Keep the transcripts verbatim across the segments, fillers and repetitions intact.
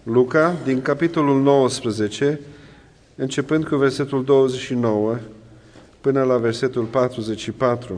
Luca, din capitolul nouăsprezece, începând cu versetul douăzeci și nouă până la versetul patruzeci și patru.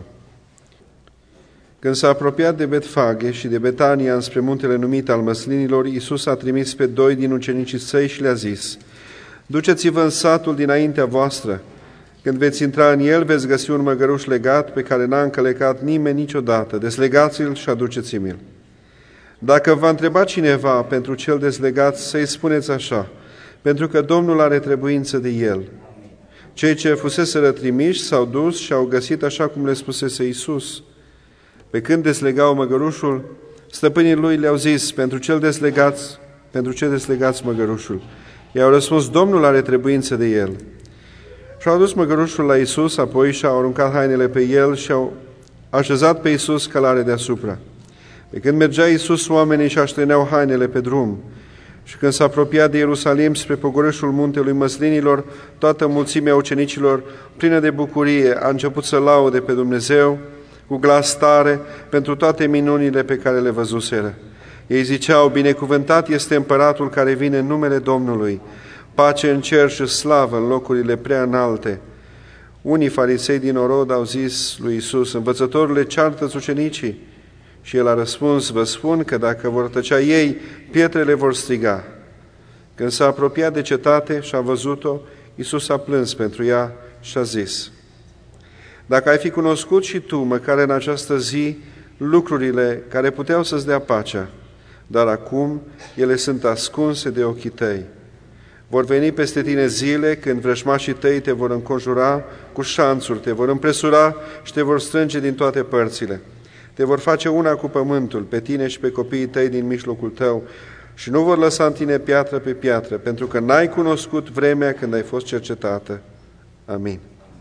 Când s-a apropiat de Betfage și de Betania înspre muntele numit al Măslinilor, Iisus a trimis pe doi din ucenicii săi și le-a zis: duceți-vă în satul dinaintea voastră. Când veți intra în el, veți găsi un măgăruș legat pe care n-a încălecat nimeni niciodată. Deslegați-l și aduceți-mi-l. Dacă va întreba cineva pentru cel deslegat, să-i spuneți așa: pentru că Domnul are trebuință de el. Cei ce fuseseră trimiși s-au dus și au găsit așa cum le spusese Iisus. Pe când deslegau măgărușul, stăpânii lui le-au zis: pentru cel deslegați, pentru ce deslegați măgărușul? I-au răspuns: Domnul are trebuință de el. Și-au adus măgărușul la Iisus, apoi și-au aruncat hainele pe el și au așezat pe Iisus călare deasupra. Pe când mergea Iisus, oamenii și așterneau hainele pe drum. Și când s-a apropiat de Ierusalim spre pogorâșul muntelui Măslinilor, toată mulțimea ucenicilor, plină de bucurie, a început să laude pe Dumnezeu cu glas tare pentru toate minunile pe care le văzuseră. Ei ziceau: binecuvântat este împăratul care vine în numele Domnului, pace în cer și slavă în locurile prea înalte. Unii farisei din Orod au zis lui Iisus: învățătorule, ceartă-ți ucenicii. Și el a răspuns: vă spun că dacă vor tăcea ei, pietrele vor striga. Când s-a apropiat de cetate și a văzut-o, Iisus a plâns pentru ea și a zis: dacă ai fi cunoscut și tu, măcar în această zi, lucrurile care puteau să-ți dea pacea, dar acum ele sunt ascunse de ochii tăi. Vor veni peste tine zile când vrăjmașii tăi te vor înconjura cu șanțuri, te vor împresura și te vor strânge din toate părțile. Te vor face una cu pământul, pe tine și pe copiii tăi din mijlocul tău, și nu vor lăsa în tine piatră pe piatră, pentru că n-ai cunoscut vremea când ai fost cercetată. Amin.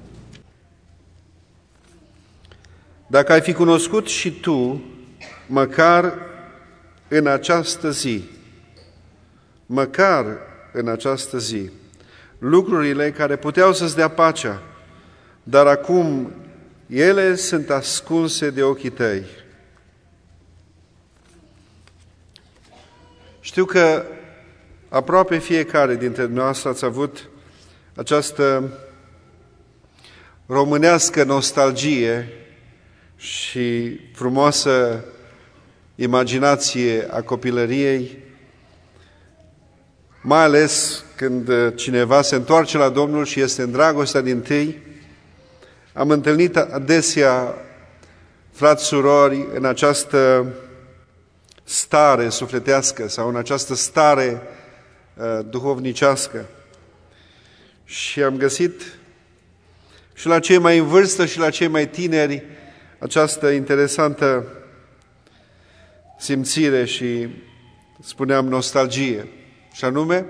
Dacă ai fi cunoscut și tu, măcar în această zi, măcar în această zi, lucrurile care puteau să-ți dea pacea, dar acum ele sunt ascunse de ochii tăi. Știu că aproape fiecare dintre dumneavoastră ați avut această românească nostalgie și frumoasă imaginație a copilăriei, mai ales când cineva se întoarce la Domnul și este în dragostea dintâi. Am întâlnit adesea frați, surori, în această stare sufletească sau în această stare uh, duhovnicească. Și am găsit și la cei mai în vârstă și la cei mai tineri această interesantă simțire și, spuneam, nostalgie. Și anume,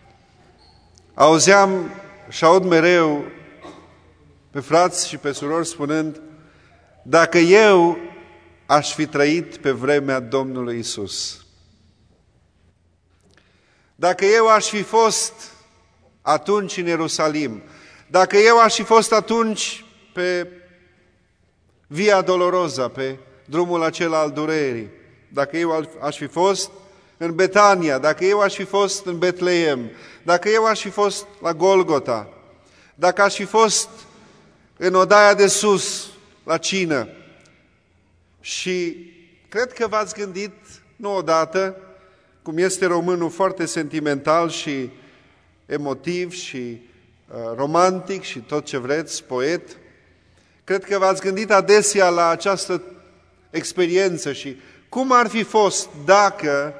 auzeam și aud mereu pe frați și pe surori spunând: dacă eu aș fi trăit pe vremea Domnului Iisus, dacă eu aș fi fost atunci în Ierusalim, dacă eu aș fi fost atunci pe Via Dolorosa, pe drumul acela al durerii, dacă eu aș fi fost în Betania, dacă eu aș fi fost în Betleem, dacă eu aș fi fost la Golgota, dacă aș fi fost în odaia de sus, la cină. Și cred că v-ați gândit, nu odată, cum este românul foarte sentimental și emotiv și uh, romantic și tot ce vreți, poet, cred că v-ați gândit adesea la această experiență și cum ar fi fost dacă,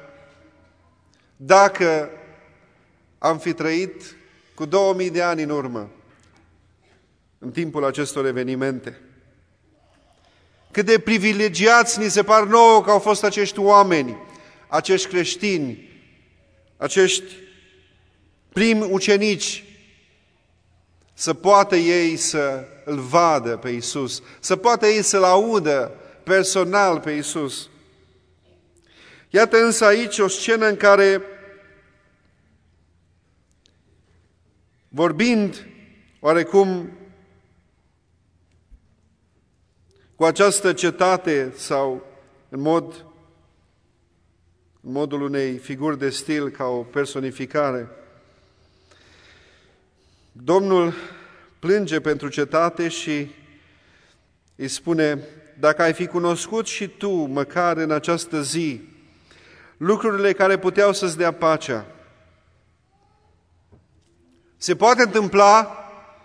dacă am fi trăit cu două mii de ani în urmă, în timpul acestor evenimente. Cât de privilegiați ni se par nouă că au fost acești oameni, acești creștini, acești primi ucenici, să poată ei să îl vadă pe Iisus, să poată ei să-L audă personal pe Iisus. Iată însă aici o scenă în care, vorbind oarecum cu această cetate sau în mod în modul unei figuri de stil, ca o personificare. Domnul plânge pentru cetate și îi spune: dacă ai fi cunoscut și tu, măcar în această zi, lucrurile care puteau să-ți dea pacea. Se poate întâmpla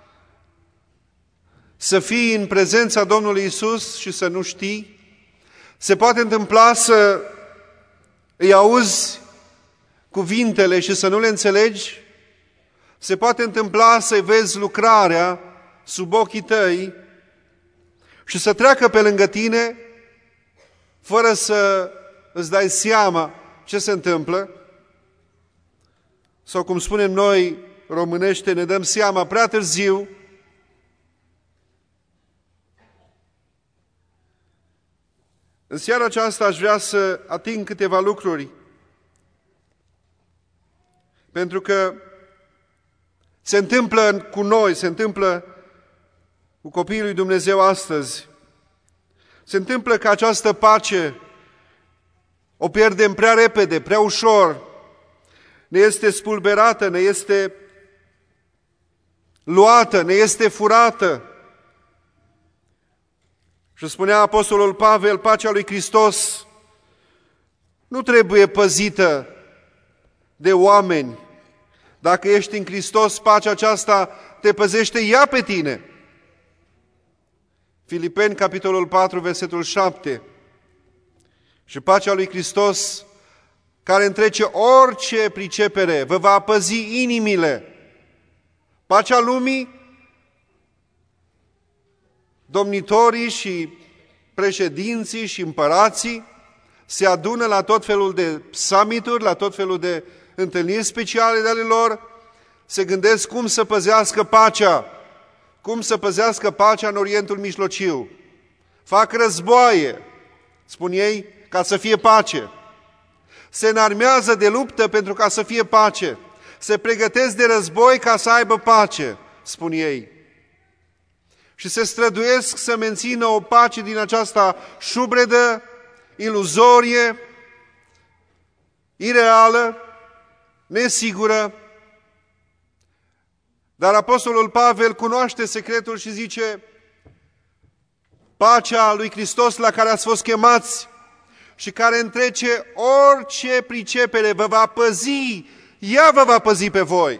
să fii în prezența Domnului Iisus și să nu știi? Se poate întâmpla să îi auzi cuvintele și să nu le înțelegi? Se poate întâmpla să vezi lucrarea sub ochii tăi și să treacă pe lângă tine fără să îți dai seama ce se întâmplă? Sau cum spunem noi românește, ne dăm seama prea târziu. În seara aceasta aș vrea să ating câteva lucruri, pentru că se întâmplă cu noi, se întâmplă cu copiii lui Dumnezeu astăzi. Se întâmplă că această pace o pierdem prea repede, prea ușor, ne este spulberată, ne este luată, ne este furată. Și spunea Apostolul Pavel, pacea lui Hristos nu trebuie păzită de oameni. Dacă ești în Hristos, pacea aceasta te păzește ea pe tine. Filipeni, capitolul patru, versetul șapte. Și pacea lui Hristos, care întrece orice pricepere, vă va păzi inimile. Pacea lumii, domnitorii și președinții și împărații se adună la tot felul de summituri, la tot felul de întâlniri speciale de ale lor, se gândesc cum să păzească pacea, cum să păzească pacea în Orientul Mijlociu. Fac războaie, spun ei, ca să fie pace. Se înarmează de luptă pentru ca să fie pace. Se pregătesc de război ca să aibă pace, spun ei. Și se străduiesc să mențină o pace din aceasta șubredă, iluzorie, ireală, nesigură. Dar Apostolul Pavel cunoaște secretul și zice: pacea lui Hristos la care ați fost chemați și care întrece orice pricepere vă va păzi, ea vă va păzi pe voi.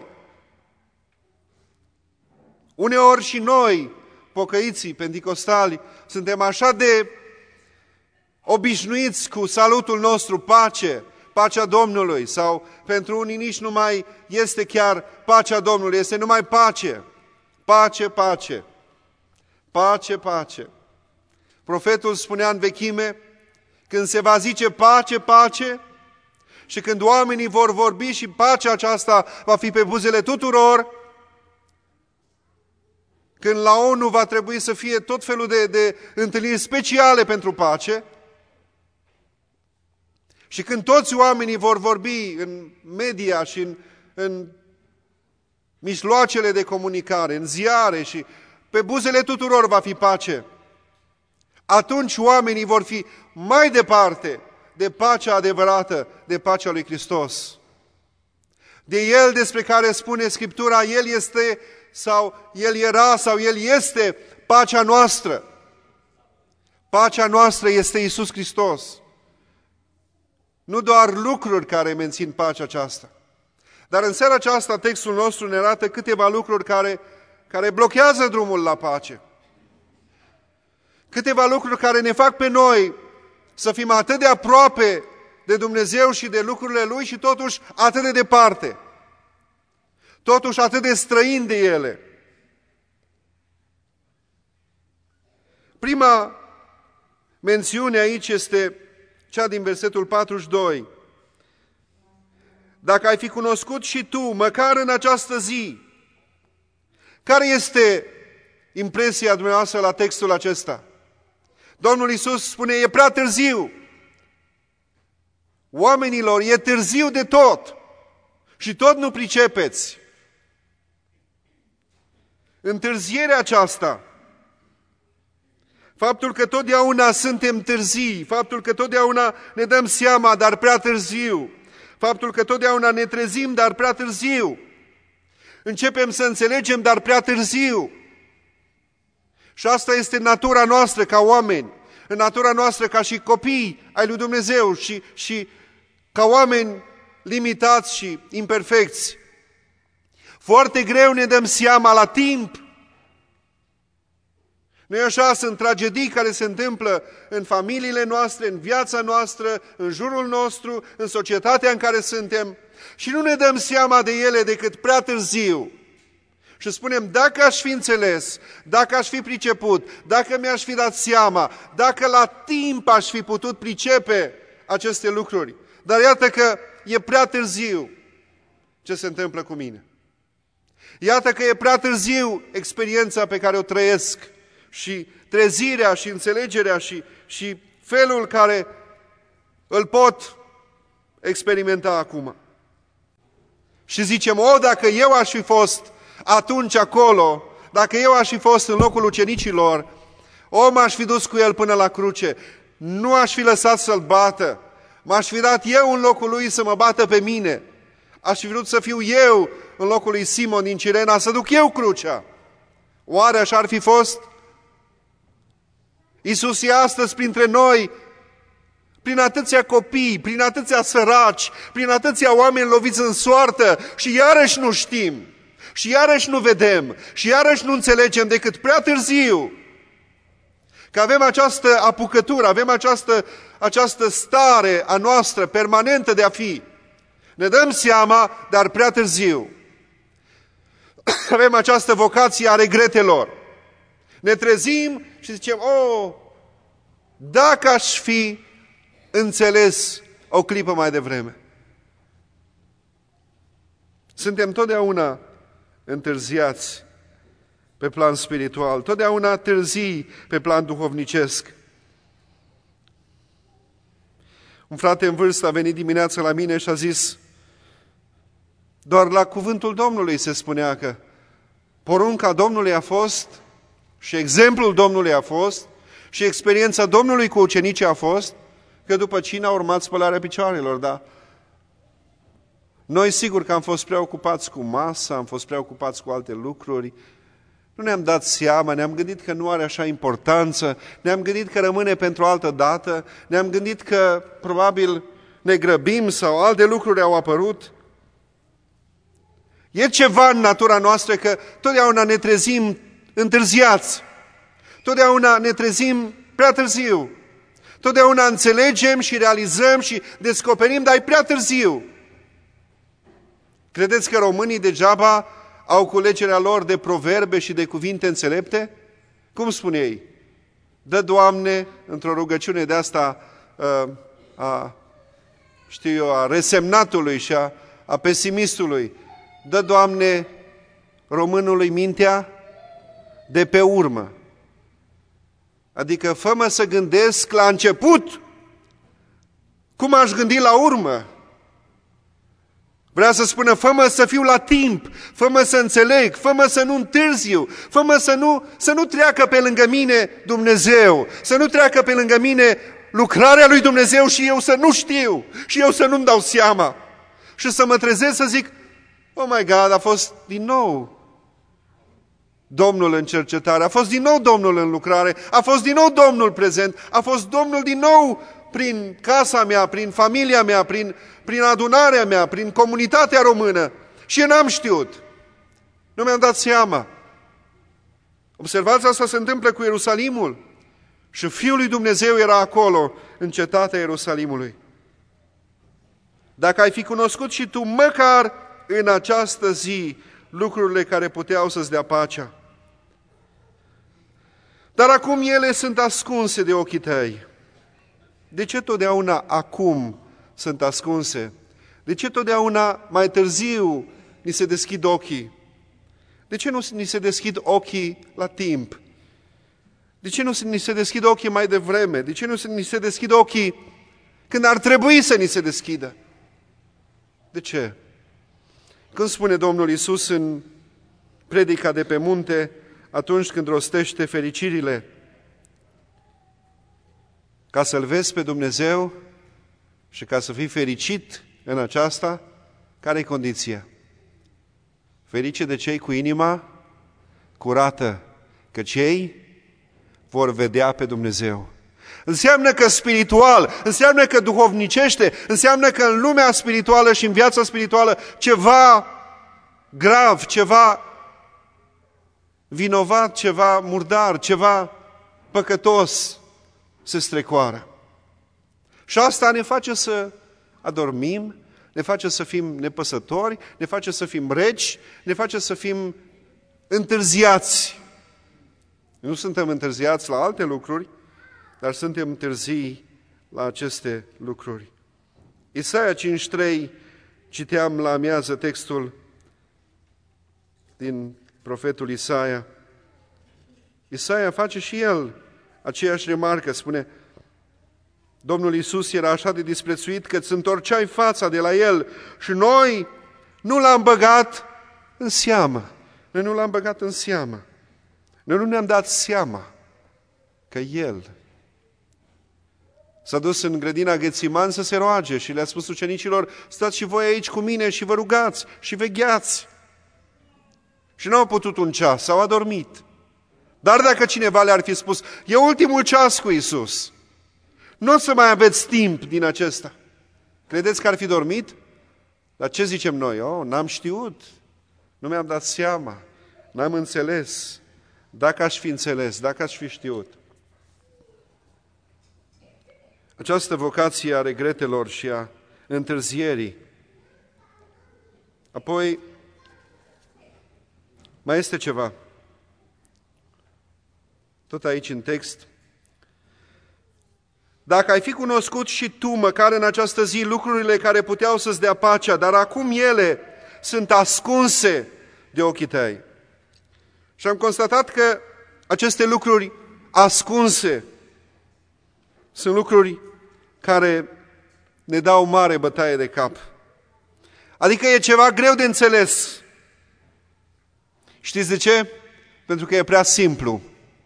Uneori și noi, pocăiții penticostali, suntem așa de obișnuiți cu salutul nostru, pace, pacea Domnului, sau pentru unii nici nu mai este chiar pacea Domnului, este numai pace, pace, pace, pace, pace. Profetul spunea în vechime, când se va zice pace, pace, și când oamenii vor vorbi și pacea aceasta va fi pe buzele tuturor, când la ONU va trebui să fie tot felul de, de întâlniri speciale pentru pace, și când toți oamenii vor vorbi în media și în, în mijloacele de comunicare, în ziare și pe buzele tuturor va fi pace, atunci oamenii vor fi mai departe de pacea adevărată, de pacea lui Hristos. De El despre care spune Scriptura, El este sau El era sau El este pacea noastră. Pacea noastră este Iisus Hristos. Nu doar lucruri care mențin pacea aceasta. Dar în seara aceasta textul nostru ne arată câteva lucruri care, care blochează drumul la pace. Câteva lucruri care ne fac pe noi să fim atât de aproape de Dumnezeu și de lucrurile Lui și totuși atât de departe. Totuși atât de străini de ele. Prima mențiune aici este cea din versetul patruzeci și doi. Dacă ai fi cunoscut și tu, măcar în această zi, care este impresia dumneavoastră la textul acesta? Domnul Iisus spune, e prea târziu. Oamenilor, e târziu de tot. Și tot nu pricepeți. Întârzierea aceasta Faptul că totdeauna suntem târzii, faptul că totdeauna ne dăm seama, dar prea târziu, faptul că totdeauna ne trezim, dar prea târziu, începem să înțelegem, dar prea târziu. Și asta este natura noastră ca oameni, în natura noastră ca și copii ai lui Dumnezeu și, și ca oameni limitați și imperfecți. Foarte greu ne dăm seama la timp. Nu-i așa? Sunt tragedii care se întâmplă în familiile noastre, în viața noastră, în jurul nostru, în societatea în care suntem și nu ne dăm seama de ele decât prea târziu. Și spunem, dacă aș fi înțeles, dacă aș fi priceput, dacă mi-aș fi dat seama, dacă la timp aș fi putut pricepe aceste lucruri. Dar iată că e prea târziu ce se întâmplă cu mine. Iată că e prea târziu experiența pe care o trăiesc și trezirea și înțelegerea și, și felul care îl pot experimenta acum. Și zicem, o, dacă eu aș fi fost atunci acolo, dacă eu aș fi fost în locul ucenicilor, o, m-aș fi dus cu el până la cruce, nu aș fi lăsat să-l bată, m-aș fi dat eu în locul lui să mă bată pe mine, aș fi vrut să fiu eu în locul lui Simon din Cirena, să duc eu crucea. Oare așa ar fi fost? Iisus e astăzi printre noi, prin atâția copii, prin atâția săraci, prin atâția oameni loviți în soartă și iarăși nu știm, și iarăși nu vedem, și iarăși nu înțelegem decât prea târziu. Că avem această apucătură, avem această, această stare a noastră permanentă de a fi. Ne dăm seama, dar prea târziu. Avem această vocație a regretelor. Ne trezim și zicem, oh, dacă aș fi înțeles o clipă mai devreme. Suntem totdeauna întârziați pe plan spiritual, totdeauna târzii pe plan duhovnicesc. Un frate în vârstă a venit dimineața la mine și a zis, doar la cuvântul Domnului se spunea că porunca Domnului a fost și exemplul Domnului a fost și experiența Domnului cu ucenicii a fost că după cină a urmat spălarea picioarelor, dar noi sigur că am fost preocupați cu masa, am fost preocupați cu alte lucruri, nu ne-am dat seama, ne-am gândit că nu are așa importanță, ne-am gândit că rămâne pentru altă dată, ne-am gândit că probabil ne grăbim sau alte lucruri au apărut. E ceva în natura noastră că totdeauna ne trezim întârziați, totdeauna ne trezim prea târziu, totdeauna înțelegem și realizăm și descoperim, dar e prea târziu. Credeți că românii degeaba au culegerea lor de proverbe și de cuvinte înțelepte? Cum spune ei? Dă, Doamne, într-o rugăciune de asta a, a, știu eu, a resemnatului și a, a pesimistului, dă, Doamne, românului mintea de pe urmă. Adică fă-mă să gândesc la început cum aș gândi la urmă. Vrea să spună, fă-mă să fiu la timp, fă-mă să înțeleg, fă-mă să nu întârziu, fă-mă să nu, să nu treacă pe lângă mine Dumnezeu, să nu treacă pe lângă mine lucrarea lui Dumnezeu și eu să nu știu, și eu să nu-mi dau seama. Și să mă trezesc să zic, oh my God, a fost din nou Domnul în cercetare, a fost din nou Domnul în lucrare, a fost din nou Domnul prezent, a fost Domnul din nou prin casa mea, prin familia mea, prin, prin adunarea mea, prin comunitatea română. Și eu n-am știut. Nu mi-am dat seama. Observați, asta se întâmplă cu Ierusalimul. Și Fiul lui Dumnezeu era acolo, în cetatea Ierusalimului. Dacă ai fi cunoscut și tu, măcar în această zi, lucrurile care puteau să-ți dea pacea. Dar acum ele sunt ascunse de ochii tăi. De ce totdeauna acum sunt ascunse? De ce totdeauna mai târziu ni se deschid ochii? De ce nu ni se deschid ochii la timp? De ce nu ni se deschid ochii mai devreme? De ce nu ni se deschid ochii când ar trebui să ni se deschidă? De ce? Când spune Domnul Iisus în predica de pe munte, atunci când rostește fericirile, Ca să-L vezi pe Dumnezeu și ca să fii fericit în aceasta, care e condiția? Ferice de cei cu inima curată, că cei vor vedea pe Dumnezeu. Înseamnă că spiritual, înseamnă că duhovnicește, înseamnă că în lumea spirituală și în viața spirituală ceva grav, ceva vinovat, ceva murdar, ceva păcătos se strecoară. Și asta ne face să adormim, ne face să fim nepăsători, ne face să fim reci, ne face să fim întârziați. Nu suntem întârziați la alte lucruri, dar suntem întârzii la aceste lucruri. Isaia cinci trei, citeam la amiază textul din profetul Isaia. Isaia face și el aceeași remarcă, spune: Domnul Iisus era așa de disprețuit că îți întorceai fața de la El și noi nu L-am băgat în seamă. Noi nu L-am băgat în seamă. Noi nu ne-am dat seama că El s-a dus în grădina Ghețiman să se roage și le-a spus ucenicilor: stați și voi aici cu mine și vă rugați și vegheați. Și n-au putut un ceas, s-au adormit. Dar dacă cineva le-ar fi spus: e ultimul ceas cu Iisus, nu o să mai aveți timp din acesta, credeți că ar fi dormit? Dar ce zicem noi? Oh, n-am știut, nu mi-am dat seama, n-am înțeles. Dacă aș fi înțeles, dacă aș fi știut. Această vocație a regretelor și a întârzierii. Apoi, mai este ceva. Tot aici în text. Dacă ai fi cunoscut și tu, măcar în această zi, lucrurile care puteau să-ți dea pacea, dar acum ele sunt ascunse de ochii tăi. Și am constatat că aceste lucruri ascunse sunt lucruri care ne dau mare bătaie de cap. Adică e ceva greu de înțeles. Știți de ce? Pentru că e prea simplu.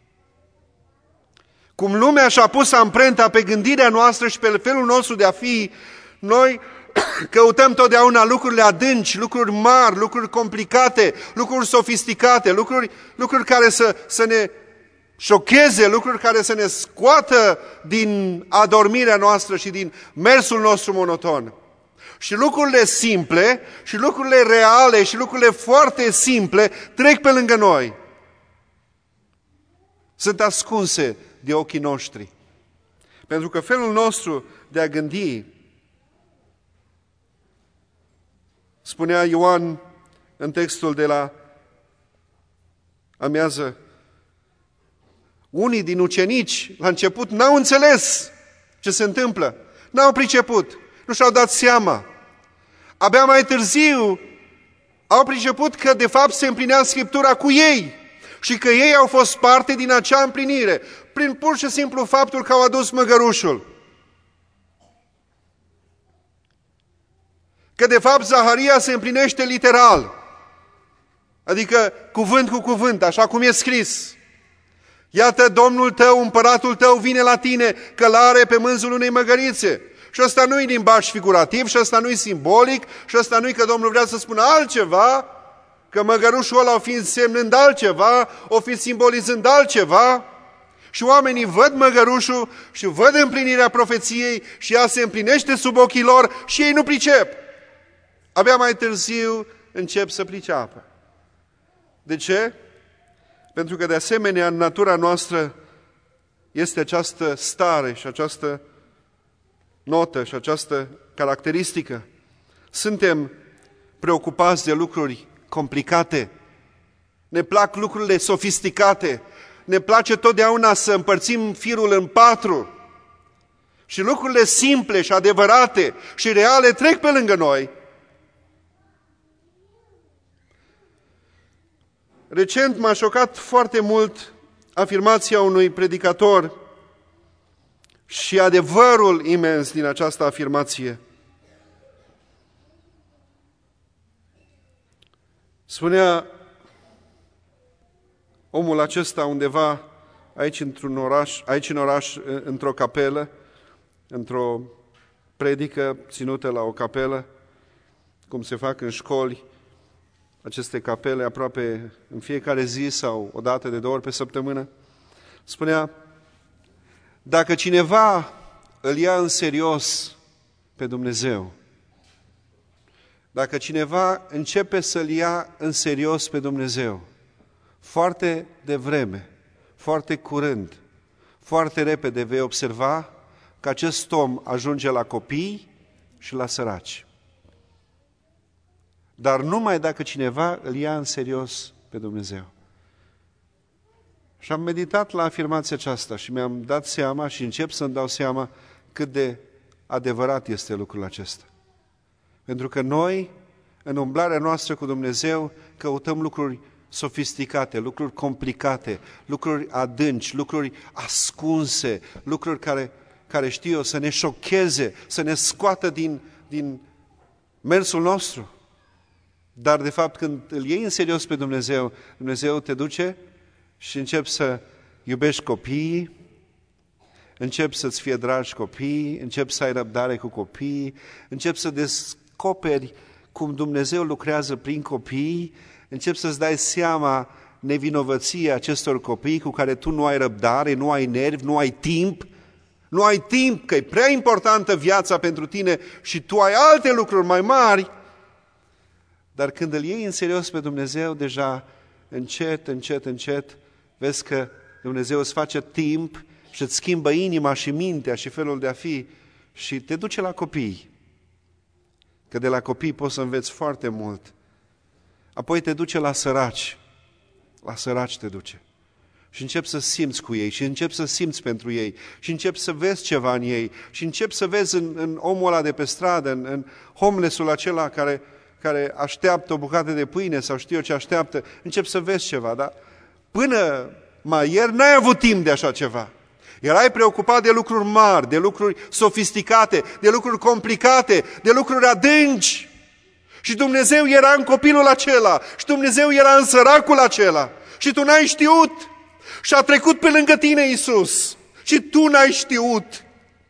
Cum lumea și-a pus amprenta pe gândirea noastră și pe felul nostru de a fi, noi căutăm totdeauna lucrurile adânci, lucruri mari, lucruri complicate, lucruri sofisticate, lucruri, lucruri care să, să ne șocheze, lucruri care să ne scoată din adormirea noastră și din mersul nostru monoton. Și lucrurile simple, și lucrurile reale, și lucrurile foarte simple trec pe lângă noi. Sunt ascunse de ochii noștri. Pentru că felul nostru de a gândi, spunea Ioan în textul de la amiază, unii din ucenici la început n-au înțeles ce se întâmplă, n-au priceput, nu și-au dat seama. Abia mai târziu au priceput că de fapt se împlinea Scriptura cu ei și că ei au fost parte din acea împlinire, prin pur și simplu faptul că au adus măgărușul. Că de fapt Zaharia se împlinește literal, adică cuvânt cu cuvânt, așa cum e scris. Iată, Domnul tău, împăratul tău vine la tine, călare pe mânzul unei măgărițe. Și ăsta nu-i limbaj figurativ, și ăsta nu-i simbolic, și ăsta nu-i că Domnul vrea să spună altceva, că măgărușul ăla o fi însemnând altceva, o fi simbolizând altceva. Și oamenii văd măgărușul și văd împlinirea profeției și ea se împlinește sub ochii lor și ei nu pricep. Abia mai târziu încep să priceapă. De ce? Pentru că de asemenea în natura noastră este această stare și această notă și această caracteristică. Suntem preocupați de lucruri complicate, ne plac lucrurile sofisticate, ne place totdeauna să împărțim firul în patru și lucrurile simple și adevărate și reale trec pe lângă noi. Recent m-a șocat foarte mult afirmația unui predicator și adevărul imens din această afirmație. Spunea omul acesta undeva aici într-un oraș, aici în oraș, într-o capelă, într-o predică ținută la o capelă, cum se fac în școli, aceste capele aproape în fiecare zi sau o dată de două ori pe săptămână, spunea: dacă cineva îl ia în serios pe Dumnezeu, dacă cineva începe să-l ia în serios pe Dumnezeu, foarte devreme, foarte curând, foarte repede vei observa că acest om ajunge la copii și la săraci. Dar numai dacă cineva îl ia în serios pe Dumnezeu. Și am meditat la afirmația aceasta și mi-am dat seama și încep să-mi dau seama cât de adevărat este lucrul acesta. Pentru că noi, în umblarea noastră cu Dumnezeu, căutăm lucruri sofisticate, lucruri complicate, lucruri adânci, lucruri ascunse, lucruri care, care știu eu, să ne șocheze, să ne scoată din, din mersul nostru. Dar, de fapt, când îl iei în serios pe Dumnezeu, Dumnezeu te duce și începi să iubești copiii, începi să-ți fie dragi copiii, începi să ai răbdare cu copiii, începi să descoperi cum Dumnezeu lucrează prin copii, începi să-ți dai seama nevinovăția acestor copii cu care tu nu ai răbdare, nu ai nervi, nu ai timp, nu ai timp, că e prea importantă viața pentru tine și tu ai alte lucruri mai mari. Dar când îl iei în serios pe Dumnezeu, deja încet, încet, încet, vezi că Dumnezeu îți face timp și îți schimbă inima și mintea și felul de a fi și te duce la copii. Că de la copii poți să înveți foarte mult. Apoi te duce la săraci. La săraci te duce. Și începi să simți cu ei și începi să simți pentru ei și începi să vezi ceva în ei și începi să vezi în, în omul ăla de pe stradă, în, în homeless-ul acela care, care așteaptă o bucată de pâine sau știu eu ce așteaptă, începi să vezi ceva, dar până mai ieri n-ai avut timp de așa ceva. Erai preocupat de lucruri mari, de lucruri sofisticate, de lucruri complicate, de lucruri adânci. Și Dumnezeu era în copilul acela, și Dumnezeu era în săracul acela, și tu n-ai știut. Și a trecut pe lângă tine Iisus, și tu n-ai știut.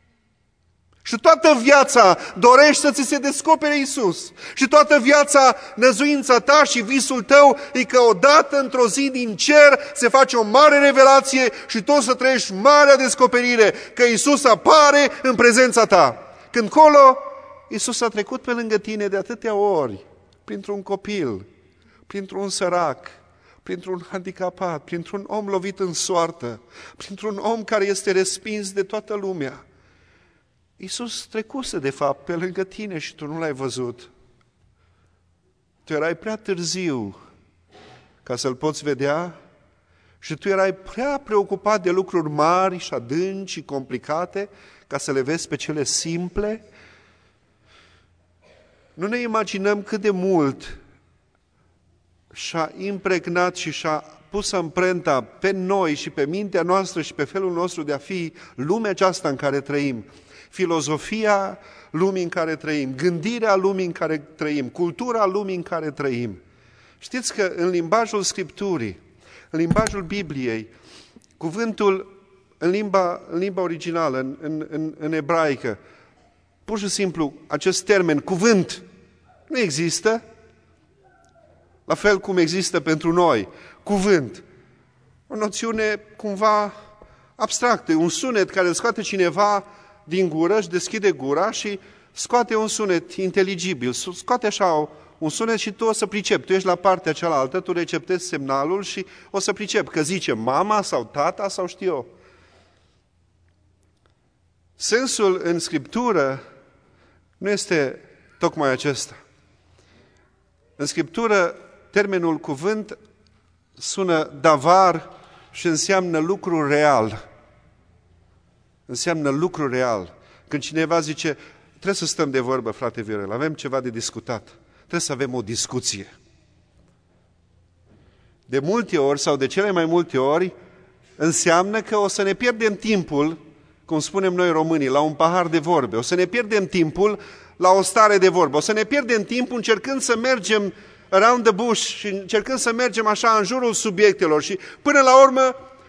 Și toată viața dorești să ți se descopere Iisus. Și toată viața, năzuința ta și visul tău e că odată într-o zi din cer se face o mare revelație și tu să trăiești marea descoperire că Iisus apare în prezența ta. Când colo, Iisus a trecut pe lângă tine de atâtea ori, printr-un copil, printr-un sărac, printr-un handicapat, printr-un om lovit în soartă, printr-un om care este respins de toată lumea. Iisus trecuse, de fapt, pe lângă tine și tu nu l-ai văzut. Tu erai prea târziu ca să-L poți vedea și tu erai prea preocupat de lucruri mari și adânci și complicate ca să le vezi pe cele simple. Nu ne imaginăm cât de mult și-a impregnat și și-a pus amprenta pe noi și pe mintea noastră și pe felul nostru de a fi lumea aceasta în care trăim. Filozofia lumii în care trăim, gândirea lumii în care trăim, cultura lumii în care trăim. Știți că în limbajul Scripturii, în limbajul Bibliei, cuvântul în limba, în limba originală, în, în, în, în ebraică, pur și simplu, acest termen, cuvânt, nu există, la fel cum există pentru noi, cuvânt. O noțiune cumva abstractă, un sunet care îl scoate cineva din gură, își deschide gura și scoate un sunet inteligibil, scoate așa un sunet și tu o să pricepi. Tu ești la partea cealaltă, tu receptezi semnalul și o să pricepi că zice mama sau tata sau știu eu. Sensul în Scriptură nu este tocmai acesta. În Scriptură, termenul cuvânt sună davar și înseamnă lucru real. Înseamnă lucru real. Când cineva zice, trebuie să stăm de vorbă, frate Viorel, avem ceva de discutat. Trebuie să avem o discuție. De multe ori, sau de cele mai multe ori, înseamnă că o să ne pierdem timpul, cum spunem noi românii, la un pahar de vorbe. O să ne pierdem timpul la o stare de vorbă. O să ne pierdem timpul încercând să mergem around the bush și încercând să mergem așa în jurul subiectelor și până la urmă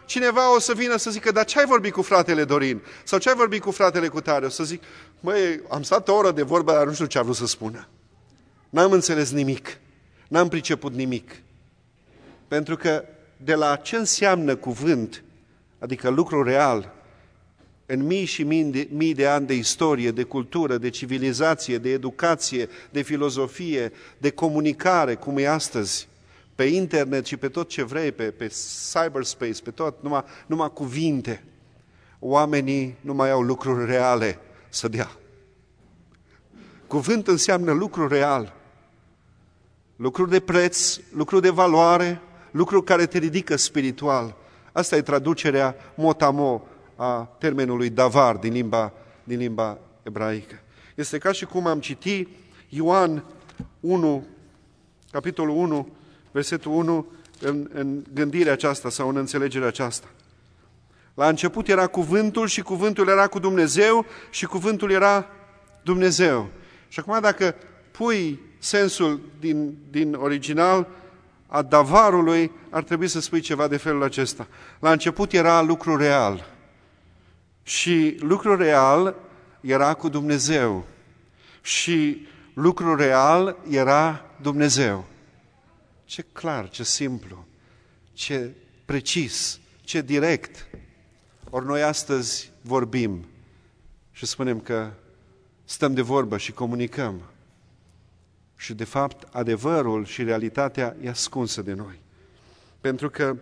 cineva o să vină să zică, dar ce ai vorbit cu fratele Dorin? Sau ce ai vorbit cu fratele Cutare? O să zic, măi, am stat o oră de vorbă, dar nu știu ce a vrut să spună. N-am înțeles nimic. N-am priceput nimic. Pentru că de la ce înseamnă cuvânt, adică lucru real, în mii și mii de, mii de ani de istorie, de cultură, de civilizație, de educație, de filozofie, de comunicare, cum e astăzi, pe internet și pe tot ce vrei, pe, pe cyberspace, pe tot, numai, numai cuvinte. Oamenii nu mai au lucruri reale să dea. Cuvânt înseamnă lucru real, lucruri de preț, lucruri de valoare, lucruri care te ridică spiritual. Asta e traducerea mot-a-mot a termenului davar din limba, din limba ebraică. Este ca și cum am citit Ioan unu, capitolul unu, versetul unu, în, în gândirea aceasta sau în înțelegerea aceasta. La început era cuvântul și cuvântul era cu Dumnezeu și cuvântul era Dumnezeu. Și acum dacă pui sensul din, din original a davarului, ar trebui să spui ceva de felul acesta. La început era lucru real. Și lucru real era cu Dumnezeu. Și lucru real era Dumnezeu. Ce clar, ce simplu, ce precis, ce direct. Ori noi astăzi vorbim și spunem că stăm de vorbă și comunicăm. Și de fapt adevărul și realitatea e ascunsă de noi. Pentru că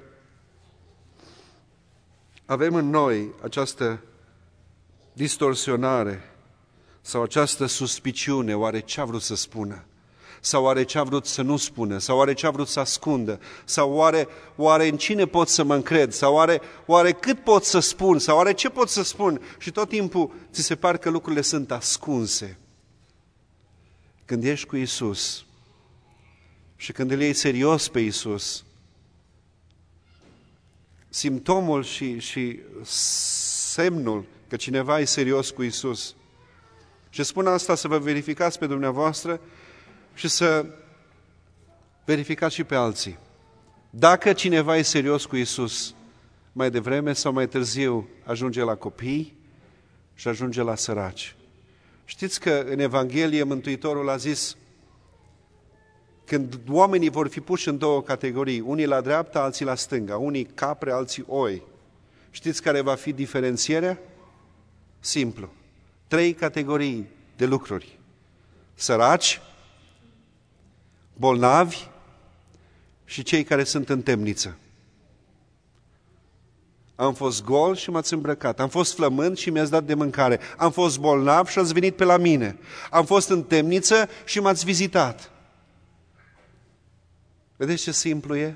avem în noi această distorsionare sau această suspiciune, oare ce a vrut să spună? Sau oare ce a vrut să nu spună? Sau oare ce a vrut să ascundă? Sau oare, oare în cine pot să mă încred? Sau oare, oare cât pot să spun? Sau oare ce pot să spun? Și tot timpul ți se pare că lucrurile sunt ascunse. Când ești cu Iisus și când îl iei serios pe Iisus, simptomul și, și semnul că cineva e serios cu Iisus. Și spun asta să vă verificați pe dumneavoastră și să verificați și pe alții. Dacă cineva e serios cu Iisus, mai devreme sau mai târziu ajunge la copii și ajunge la săraci. Știți că în Evanghelie Mântuitorul a zis, când oamenii vor fi puși în două categorii, unii la dreapta, alții la stânga, unii capre, alții oi. Știți care va fi diferențierea? Simplu. Trei categorii de lucruri. Săraci, bolnavi și cei care sunt în temniță. Am fost gol și m-ați îmbrăcat. Am fost flămând și mi-ați dat de mâncare. Am fost bolnav și ați venit pe la mine. Am fost în temniță și m-ați vizitat. Vedeți ce simplu e?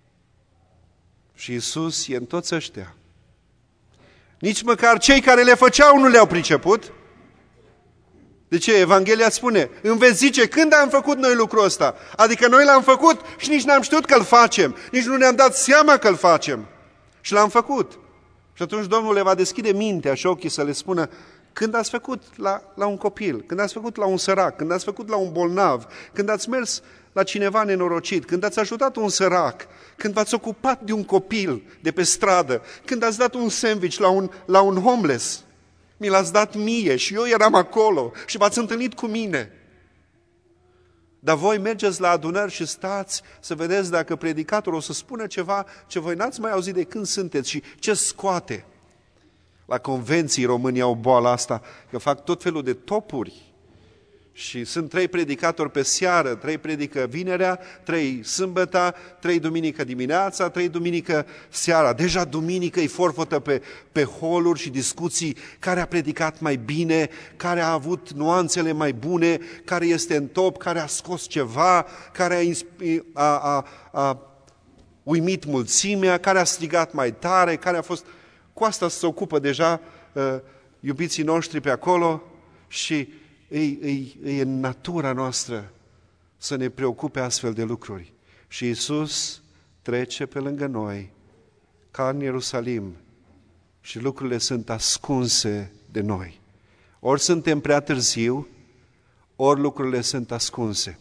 Și Iisus e în toți ăștia. Nici măcar cei care le făceau nu le-au priceput. De ce? Evanghelia spune, îmi veți zice, când am făcut noi lucrul ăsta? Adică noi l-am făcut și nici n-am știut că-l facem. Nici nu ne-am dat seama că-l facem. Și l-am făcut. Și atunci Domnul le va deschide mintea și ochii să le spună, când ați făcut la, la un copil, când ați făcut la un sărac, când ați făcut la un bolnav, când ați mers la cineva nenorocit, când ați ajutat un sărac, când v-ați ocupat de un copil de pe stradă, când ați dat un sandwich la un, la un homeless, mi l-ați dat mie și eu eram acolo și v-ați întâlnit cu mine. Dar voi mergeți la adunări și stați să vedeți dacă predicatorul o să spună ceva ce voi n-ați mai auzit de când sunteți și ce scoate. La convenții românii au boala asta, că fac tot felul de topuri și sunt trei predicatori pe seară, trei predică vinerea, trei sâmbăta, trei duminică dimineața, trei duminică seara. Deja duminică îi forfătă pe, pe holuri și discuții care a predicat mai bine, care a avut nuanțele mai bune, care este în top, care a scos ceva, care a, a, a, a uimit mulțimea, care a strigat mai tare, care a fost... Cu asta se ocupă deja uh, iubiții noștri pe acolo și îi, îi, îi în natura noastră să ne preocupe astfel de lucruri. Și Iisus trece pe lângă noi ca în Ierusalim și lucrurile sunt ascunse de noi. Ori suntem prea târziu, ori lucrurile sunt ascunse.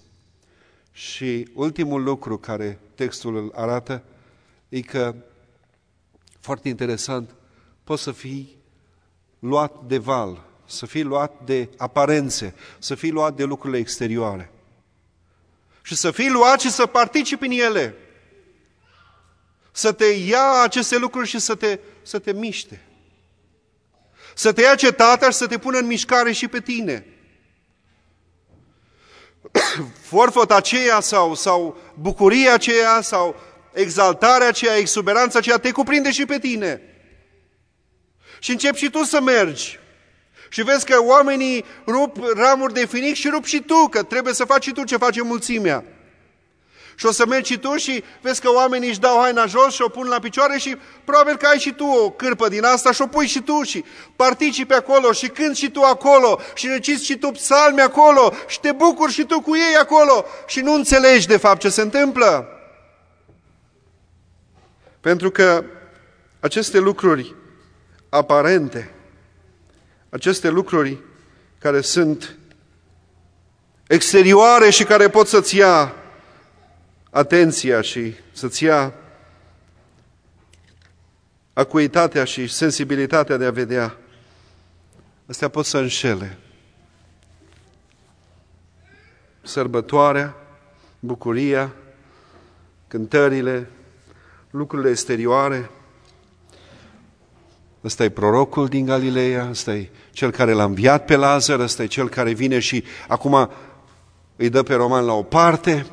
Și ultimul lucru care textul îl arată e că Foarte interesant, poți să fii luat de val, să fii luat de aparențe, să fii luat de lucrurile exterioare. Și să fii luat și să participi în ele. Să te ia aceste lucruri și să te, să te miște. Să te ia cetatea și să te pună în mișcare și pe tine. Forfota aceea sau, sau bucuria aceea sau exaltarea aceea, exuberanța aceea te cuprinde și pe tine. Și începi și tu să mergi. Și vezi că oamenii rup ramuri de finic și rup și tu, că trebuie să faci și tu ce face mulțimea. Și o să mergi și tu și vezi că oamenii își dau haina jos și o pun la picioare și probabil că ai și tu o cârpă din asta și o pui și tu și participi acolo și cânti și tu acolo și reciți și tu psalmi acolo și te bucuri și tu cu ei acolo și nu înțelegi de fapt ce se întâmplă. Pentru că aceste lucruri aparente, aceste lucruri care sunt exterioare și care pot să-ți ia atenția și să-ți ia acuitatea și sensibilitatea de a vedea, astea pot să înșele. Sărbătoarea, bucuria, cântările, lucrurile exterioare. Ăsta e prorocul din Galileea, ăsta e cel care l-a înviat pe Lazar, ăsta e cel care vine și acum îi dă pe roman la o parte.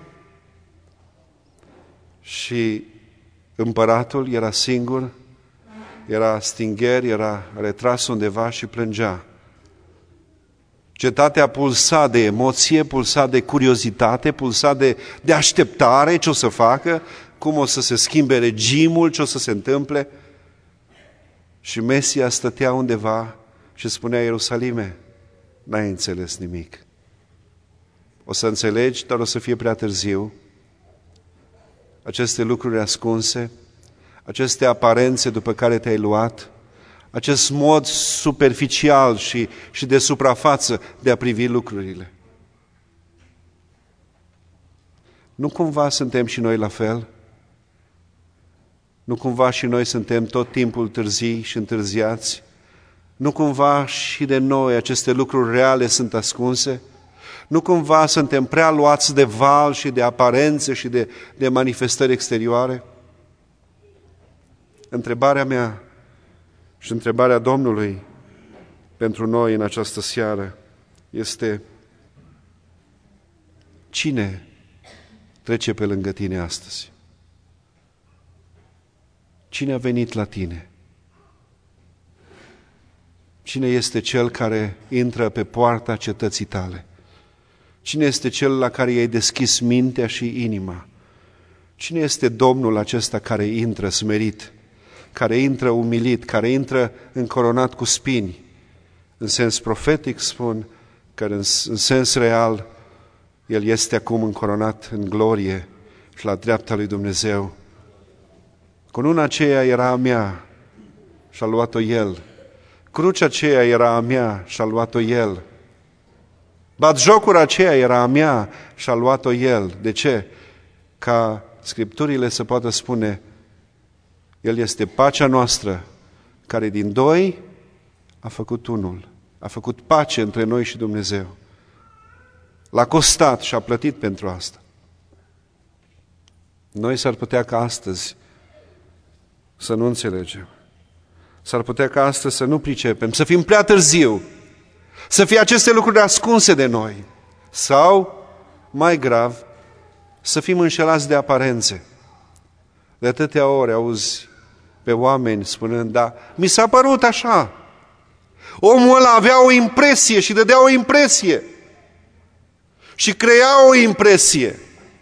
Și împăratul era singur, era stingher, era retras undeva și plângea. Cetatea pulsa de emoție, pulsa de curiozitate, pulsa de, de așteptare, ce o să facă, cum o să se schimbe regimul, ce o să se întâmple. Și Mesia stătea undeva și spunea: Ierusalime, n-ai înțeles nimic. O să înțelegi, dar o să fie prea târziu. Aceste lucruri ascunse, aceste aparențe după care te-ai luat, acest mod superficial și, și de suprafață de a privi lucrurile. Nu cumva suntem și noi la fel? Nu cumva și noi suntem tot timpul târzii și întârziați? Nu cumva și de noi aceste lucruri reale sunt ascunse? Nu cumva suntem prea luați de val și de aparențe și de, de manifestări exterioare? Întrebarea mea și întrebarea Domnului pentru noi în această seară este: cine trece pe lângă tine astăzi? Cine a venit la tine? Cine este cel care intră pe poarta cetății tale? Cine este cel la care i-ai deschis mintea și inima? Cine este Domnul acesta care intră smerit, care intră umilit, care intră încoronat cu spini? În sens profetic spun că în, în sens real El este acum încoronat în glorie și la dreapta lui Dumnezeu. Cununa aceea era a mea și a luat-o El. Crucea aceea era a mea și a luat-o El. Batjocura aceea era a mea și a luat-o El. De ce? Ca Scripturile să poată spune: El este pacea noastră, care din doi a făcut unul. A făcut pace între noi și Dumnezeu. L-a costat și a plătit pentru asta. Noi s-ar putea ca astăzi să nu înțelegem. S-ar putea ca astăzi să nu pricepem, să fim prea târziu, să fie aceste lucruri ascunse de noi. Sau, mai grav, să fim înșelați de aparențe. De atâtea ori auzi pe oameni spunând: da, mi s-a părut așa. Omul ăla avea o impresie și dădea o impresie. Și crea o impresie.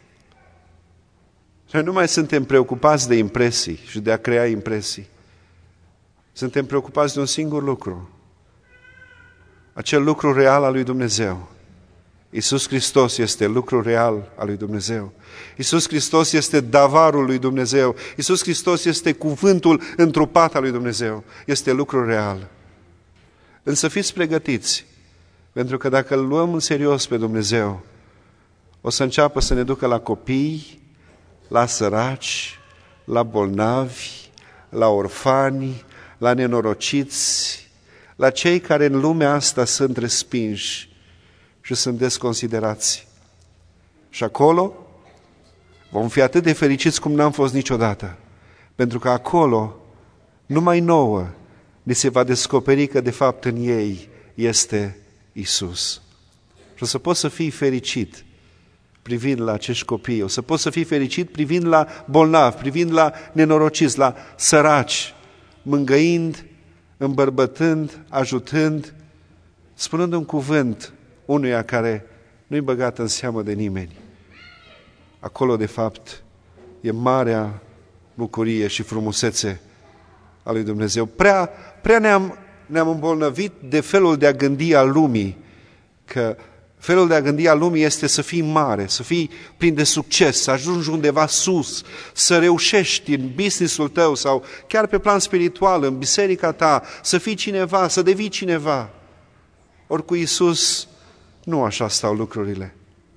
Noi nu mai suntem preocupați de impresii și de a crea impresii. Suntem preocupați de un singur lucru. Acel lucru real al lui Dumnezeu. Iisus Hristos este lucru real al lui Dumnezeu. Iisus Hristos este davarul lui Dumnezeu. Iisus Hristos este cuvântul întrupat al lui Dumnezeu. Este lucru real. Însă fiți pregătiți, pentru că dacă îl luăm în serios pe Dumnezeu, o să înceapă să ne ducă la copii, la săraci, la bolnavi, la orfani, la nenorociți, la cei care în lumea asta sunt respinși și sunt desconsiderați. Și acolo vom fi atât de fericiți cum n-am fost niciodată, pentru că acolo, numai nouă, ni se va descoperi că de fapt în ei este Isus. Și o să poți să fii fericit privind la acești copii, o să poți să fii fericit privind la bolnavi, privind la nenorociți, la săraci, mângăind, îmbărbătând, ajutând, spunând un cuvânt unuia care nu-i băgat în seamă de nimeni. Acolo, de fapt, e marea bucurie și frumusețe a lui Dumnezeu. Prea, prea ne-am, ne-am îmbolnăvit de felul de a gândi al lumii, că felul de a gândi al lumii este să fii mare, să fii plin de succes, să ajungi undeva sus, să reușești în business-ul tău sau chiar pe plan spiritual, în biserica ta, să fii cineva, să devii cineva. Ori cu Iisus nu așa stau lucrurile.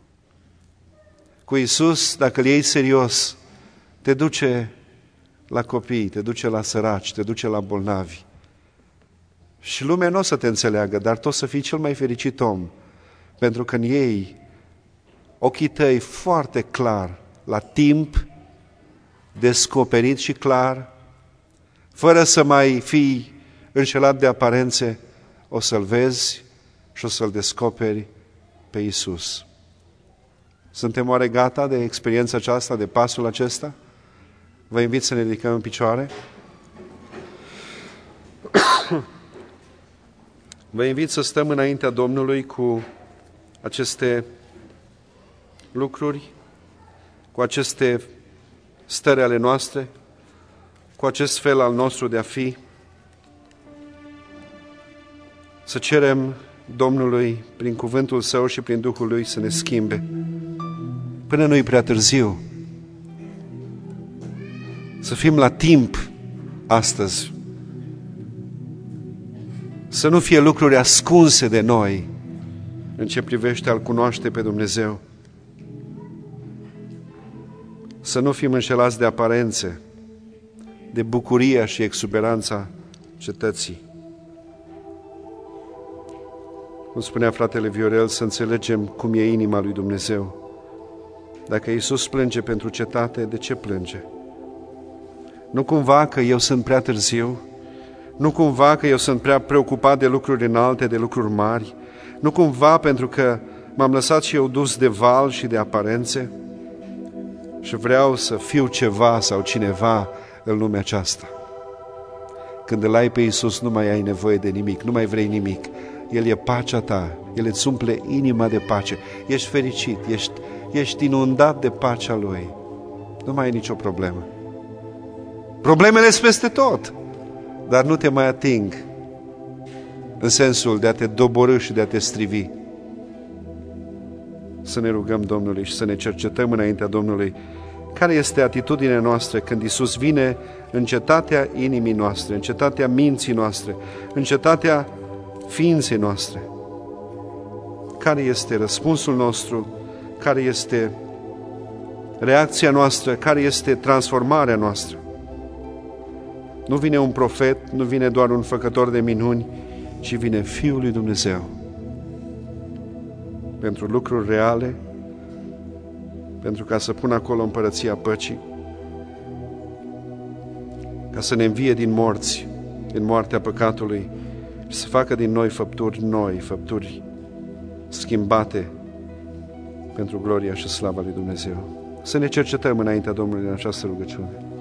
Cu Iisus, dacă îl iei serios, te duce la copii, te duce la săraci, te duce la bolnavi. Și lumea nu o să te înțeleagă, dar tu o să fii cel mai fericit om, pentru că în ei ochii tăi foarte clar, la timp, descoperit și clar, fără să mai fii înșelat de aparențe, o să-L vezi și o să-L descoperi pe Iisus. Suntem oare gata de experiența aceasta, de pasul acesta? Vă invit să ne ridicăm în picioare. Vă invit să stăm înaintea Domnului cu aceste lucruri, cu aceste stări ale noastre, cu acest fel al nostru de a fi. Să cerem Domnului, prin cuvântul Său și prin Duhul Lui, să ne schimbe. Până nu-i prea târziu. Să fim la timp astăzi. Să nu fie lucruri ascunse de noi în ce privește a-L cunoaște pe Dumnezeu. Să nu fim înșelați de aparențe, de bucuria și exuberanța cetății. Cum spunea fratele Viorel, să înțelegem cum e inima lui Dumnezeu. Dacă Iisus plânge pentru cetate, de ce plânge? Nu cumva că eu sunt prea târziu? Nu cumva că eu sunt prea preocupat de lucruri înalte, de lucruri mari? Nu cumva pentru că m-am lăsat și eu dus de val și de aparențe? Și vreau să fiu ceva sau cineva în lumea aceasta. Când îl ai pe Iisus, nu mai ai nevoie de nimic, nu mai vrei nimic. El e pacea ta, El îți umple inima de pace. Ești fericit, ești, ești inundat de pacea Lui. Nu mai ai nicio problemă. Problemele sunt peste tot, dar nu te mai ating în sensul de a te doborî și de a te strivi. Să ne rugăm Domnului și să ne cercetăm înaintea Domnului care este atitudinea noastră când Iisus vine în cetatea inimii noastre, în cetatea minții noastre, în cetatea ființei noastre. Care este răspunsul nostru, care este reacția noastră, care este transformarea noastră. Nu vine un profet, nu vine doar un făcător de minuni, ci vine Fiul lui Dumnezeu pentru lucruri reale, pentru ca să pună acolo împărăția păcii, ca să ne învie din morți, din moartea păcatului și să facă din noi făpturi noi, făpturi schimbate pentru gloria și slava lui Dumnezeu. Să ne cercetăm înaintea Domnului în această rugăciune.